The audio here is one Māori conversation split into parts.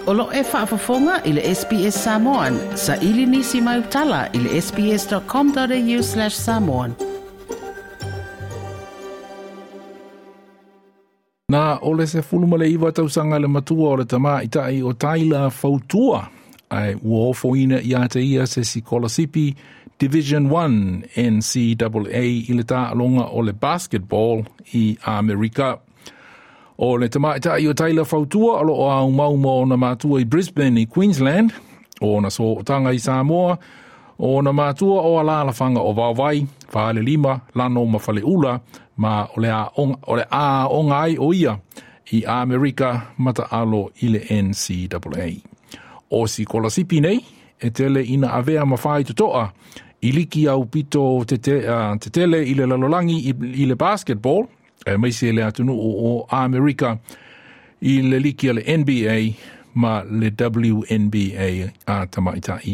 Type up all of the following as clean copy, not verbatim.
Olo e whaafafonga i le SBS Samoan. Sa ili nisi mai utala i le sbs.com.au/Samoan. Na ole se fulumale iwa tausanga le matua o le tama itai o taila fautua. Ai uofoina ia te ia se Sikolasipi Division 1 NCAA i le ta alonga o le basketball i Amerika. O le tamaita i o taila fautua alo o au maumo na matua i Brisbane i Queensland. O na so tanga i Samoa. O na matua o ala fanga o Vauwai, Whaale Lima, Lano Mawhale Ula, ma o le a ongai o ia i Amerika mata alo i le NCAA. O si kolasipi nei, e tele ina avea mawhai tutoa, i liki au pito te tele i le lalolangi i le basketball, e maise le atunu o Amerika i le liki a le NBA ma le WNBA a tamaitai.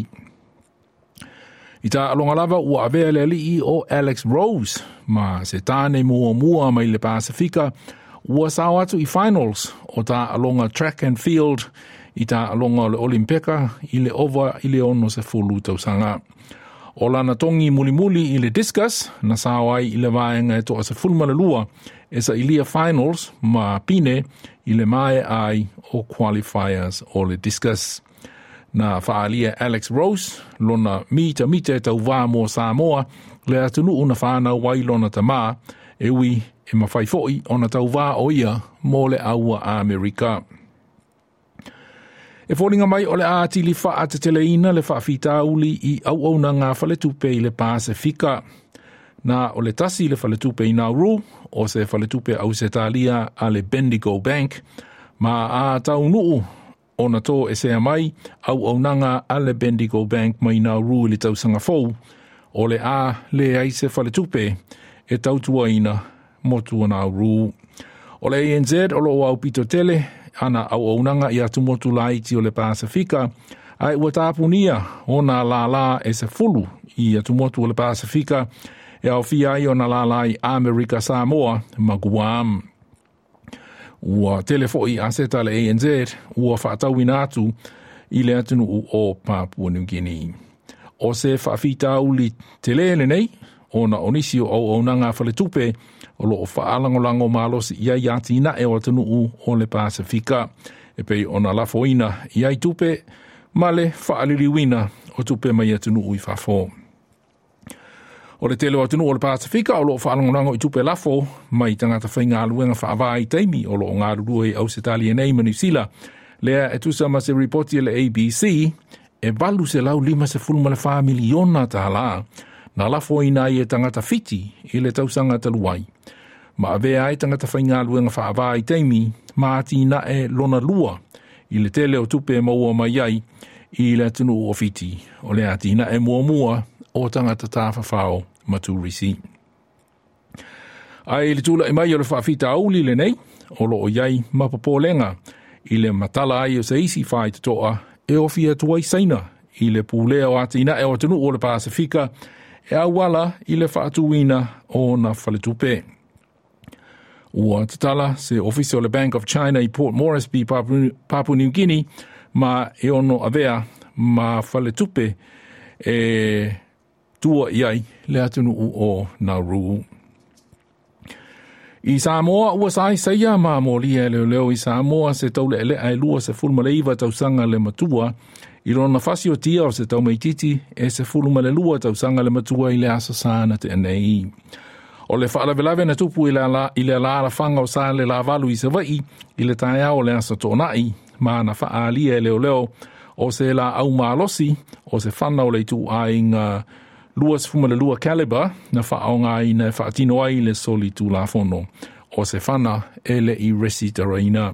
I ta alonga lava ua avea le li o Alex Rose, ma se tāne mua mai le Pasifika, ua sao atu i finals o ta alonga track and field, i ta alonga le Olimpeka, i le ova i le ono se fulu tausanga. O lana tongi muli i le discus, na sawai i le vaenga e toa se fulmana lua, e sa ilia finals ma pine i le mae ai o qualifiers o le discus. Na whaalia Alex Rose, lona mita tau wā mō Samoa, le atunu una whānau wai lona tamā, e ui e mawhaifoi o na tau wā o ia mō le aua Amerika. E fōringa mai o le ātili wha te teleina le whaafita uli i au na ngā whaletupe i le Pasifika. Na o le tasi le whaletupe i Nauru, o se whaletupe au se talia a le Bendigo Bank, ma a tau nuu o na tō e sea mai au nanga a le Bendigo Bank mai Nauru i le tausanga fōu, o le a le aise whaletupe e tautua ina motua Nauru. O le ANZ o lo au pito tele, ana au nanga i atu motu laiti o le Pasifika, ai ua tāpunia o na la e se fulu i atu motu o le Pasifika, e au fia i o na la i Amerika Samoa ma Guam. Ua telefoi a seta le ANZ, ua whaatauina atu i le atunu o Papua New Guinea. O se whaafita uli te lele nei, o na onisi o nanga whaletupe, o lo o whaalangolango malosi iai atina e o atunu o le Pasifika. E pei o na lafoina iai tupe, ma le whaaliliwina o tupe mai atunu i whafo. O le tele o atunu o le Pasifika, o lo o whaalangolango i tupe lafo, mai tangata whainga aluenga whaavai taimi, o lo o ngā rurue au se tali nei Manusila. Lea e tusa ma se reporti le ABC, e valu se lau 5.4 miliona ta la, na lafo ina i e tangata fiti i le tausanga taluai. Ma avea e tangata whainga aluenga whaavai taimi, ma ati na e lona lua, i le tele o tupe maua mai ai, i le atunu o fiti, o le ati na e mua o tangata tāwhawhao maturisi. Ai le tula i mai o le whaafita auli le nei, o lo o iai mapapolenga, i le matala ai o se isi whai toa, e o fia tuai saina, i le pūlea o ati na e o tunu o le Pasifika, e awala i le whaatuina o na whaletupe. Ua tatala se ofisi o le Bank of China i Port Moresby, Papua New Guinea, ma e ono avea ma whaletupe e tua iai le atunu o Nauru. I Samoa ua sai saia ma molia leo i Samoa se taule ele ai lua se fulmaleiva tausanga le matua i lona fasio tia o se taumeititi e se fulmale lua tausanga le matua i le asasana te anei. O le whaalavelave na tupu i le ala whanga o sa le la valu i se vai i le taia o le asa tonai ma na whaalia leo o se la au maalosi o se whana o le tu ainga luas fumale lua caliber na whaonga i na whaatino ai le soli tu la fono o se whana ele i Resitaraina.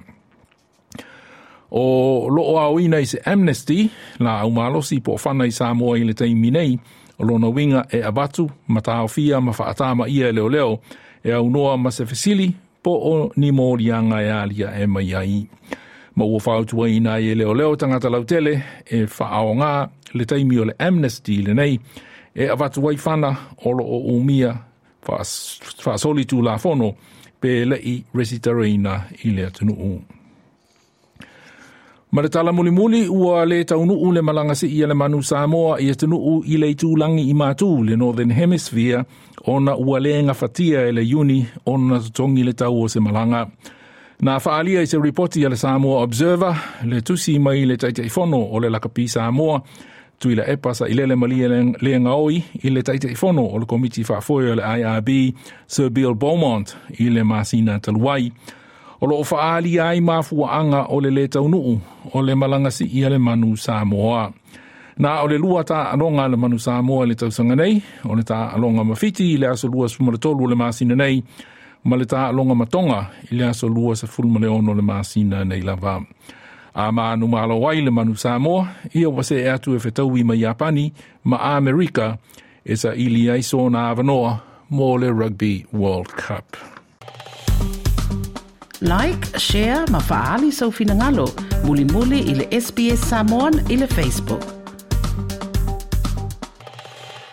O loo au ina i se Amnesty la au malosi po whana i Samoa i le taimi nei o lona winga e abatu ma taofia ma whaatama ia leo e au noa ma se fesili po o ni morianga e alia e mai ai. Ma ua whautua ina i leo tangata lautele e whaonga le taimi o le Amnesty le nei e avatu wai whana olo o umia whaasoli tu la fono pe le i Resitaraina i le atunu. Ma le tala muli ua le taunuu le malangasi ia le manu Samoa ia tunuu i le tūlangi i mātū le Northern Hemisphere ona ua le ngafatia e le Iuni ona tutongi le tau o se malanga. Na whaalia i se reporti a le Samoa Observer le tusi mai le taitaifono o le lakapi Samoa tui la epasa i lele malia le ngaoi i le taitaifono o le komiti whaafoio le IRB Sir Bill Beaumont i le masina taluai. O lo whaali ai mafuaanga o le taunuu o le malangasi i le manu Samoa. Na o le lua ta alonga le manu Samoa le tausanga nei, o le ta alonga mawhiti i le aso lua sumaratolu le masina nei, ma le ta alonga matonga i le aso lua sa fulmaleono le masina nei lava. A maanu malo wai le manu Samoa, ia wase e atu e whetau i ma Japani, ma Amerika, e sa ili aiso na avanoa mo le Rugby World Cup. Like, share, ma faali sau finangalo, muli i le SBS Samoan i le Facebook.